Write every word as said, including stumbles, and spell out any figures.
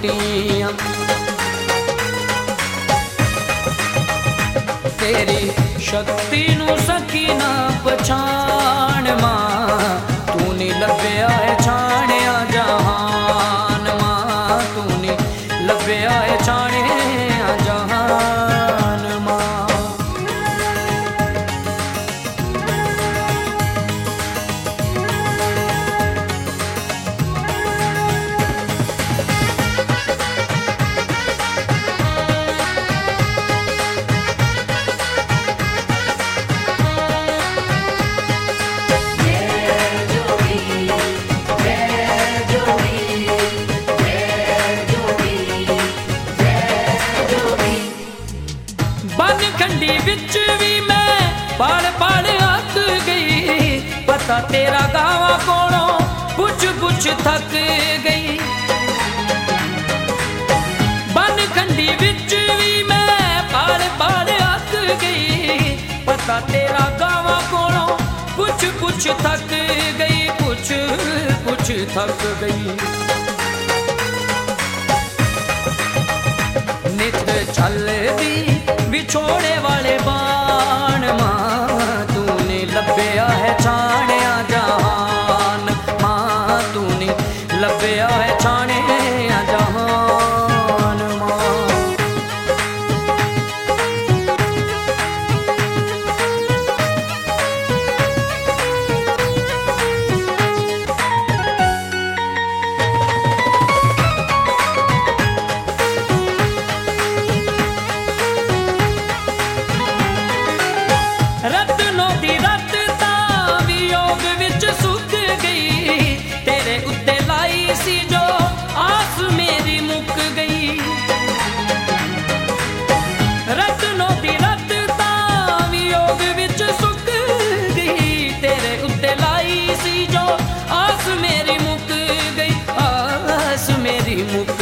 टुटियां। तेरी शक्ति नू सकी ना पछाण मां, तू नी लभ्या है छाणिया जहान मां, तू नी लभ्या है छाणिया जहान मां। खंडी विच भी मैं पड़ पड़ अक गई, पता तेरा गावा कोलों पुछ पुछ थक गई। बन खंडी विच भी मैं पड़ पड़ अक गई, पता तेरा गावा कोलों पुछ पुछ थक गई, पुछ पुछ थक गई। नित चल दी बिछोड़े वाले बाण मां, तूने लभ्या है छाणिया जहान मां, तूने लभ्या है छाणिया जहान मां। रत्नों दी रत तां वियोग विच सुक गई, तेरे उत्ते लाई सी जो आस मेरी मुक गई। रत्नों दी रत तां वियोग विच सुक गई, तेरे उत्ते लाई सी जो आस मेरी मुक गई, आस मेरी मुक